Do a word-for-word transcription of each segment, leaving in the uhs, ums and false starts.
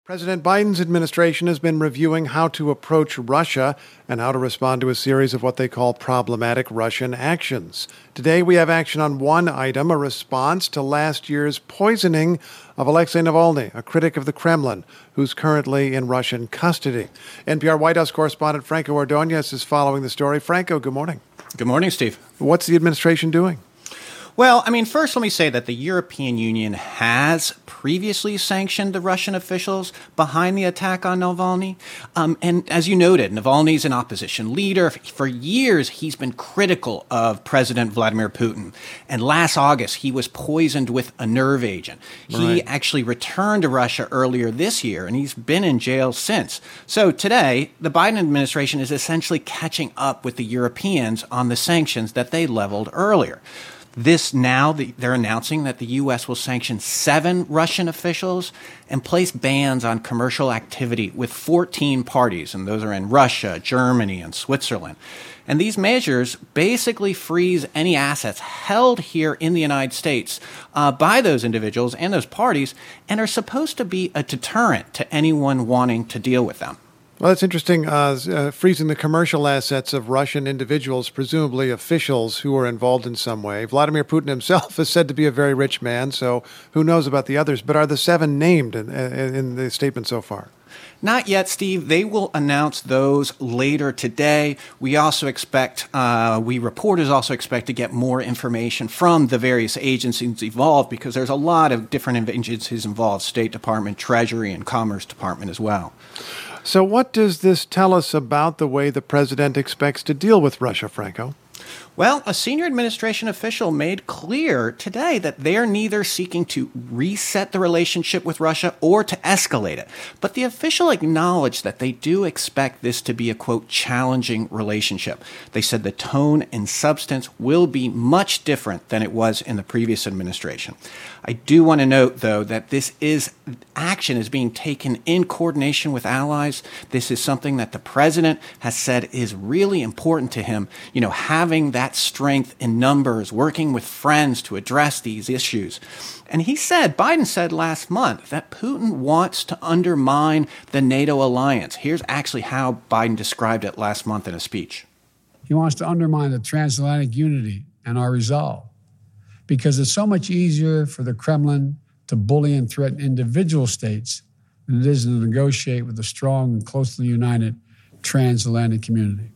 President Biden's administration has been reviewing how to approach Russia and how to respond to a series of what they call problematic Russian actions. Today, we have action on one item, a response to last year's poisoning of Alexei Navalny, a critic of the Kremlin, who's currently in Russian custody. N P R White House correspondent Franco Ordonez is following the story. Franco, good morning. Good morning, Steve. What's the administration doing? Well, I mean, first let me say that the European Union has previously sanctioned the Russian officials behind the attack on Navalny. Um, and as you noted, Navalny's an opposition leader. For years, he's been critical of President Vladimir Putin. And last August, he was poisoned with a nerve agent. He right. actually returned to Russia earlier this year, and he's been in jail since. So today, the Biden administration is essentially catching up with the Europeans on the sanctions that they leveled earlier. This now, they're announcing that the U S will sanction seven Russian officials and place bans on commercial activity with fourteen parties, and those are in Russia, Germany, and Switzerland. And these measures basically freeze any assets held here in the United States uh, by those individuals and those parties, and are supposed to be a deterrent to anyone wanting to deal with them. Well, that's interesting, uh, uh, freezing the commercial assets of Russian individuals, presumably officials who are involved in some way. Vladimir Putin himself is said to be a very rich man, so who knows about the others? But are the seven named in, in the statement so far? Not yet, Steve. They will announce those later today. We also expect, uh, we reporters also expect to get more information from the various agencies involved, because there's a lot of different agencies involved, State Department, Treasury, and Commerce Department as well. So what does this tell us about the way the president expects to deal with Russia, Franco? Well, a senior administration official made clear today that they're neither seeking to reset the relationship with Russia or to escalate it. But the official acknowledged that they do expect this to be a, quote, challenging relationship. They said the tone and substance will be much different than it was in the previous administration. I do want to note, though, that this is action is being taken in coordination with allies. This is something that the president has said is really important to him, you know, having that strength in numbers, working with friends to address these issues. And he said, Biden said last month that Putin wants to undermine the NATO alliance. Here's actually how Biden described it last month in a speech. He wants to undermine the transatlantic unity and our resolve, because it's so much easier for the Kremlin to bully and threaten individual states than it is to negotiate with a strong and closely united transatlantic community.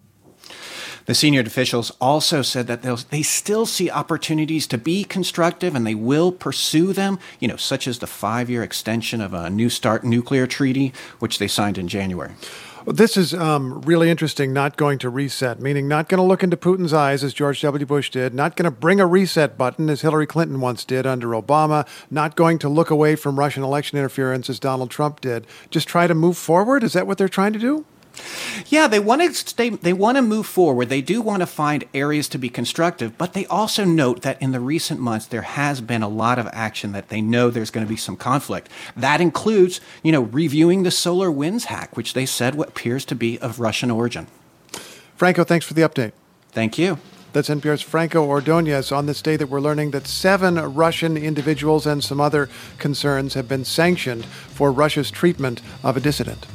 The senior officials also said that they still see opportunities to be constructive, and they will pursue them, you know, such as the five-year extension of a New START nuclear treaty, which they signed in January. This is um, really interesting, not going to reset, meaning not going to look into Putin's eyes as George W. Bush did, not going to bring a reset button as Hillary Clinton once did under Obama, not going to look away from Russian election interference as Donald Trump did. Just try to move forward? Is that what they're trying to do? Yeah, they want to stay, they want to move forward. They do want to find areas to be constructive, but they also note that in the recent months there has been a lot of action that they know there's going to be some conflict. That includes, you know, reviewing the SolarWinds hack, which they said what appears to be of Russian origin. Franco, thanks for the update. Thank you. That's N P R's Franco Ordonez on this day that we're learning that seven Russian individuals and some other concerns have been sanctioned for Russia's treatment of a dissident.